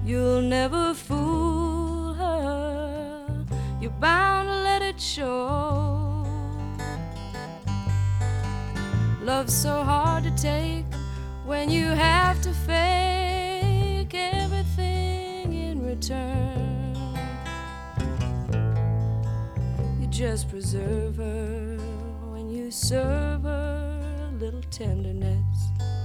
You'll never fool her. You're bound to let it show. Love's so hard to take when you have to fake everything in return. You just preserve her when you serve her a little tenderness.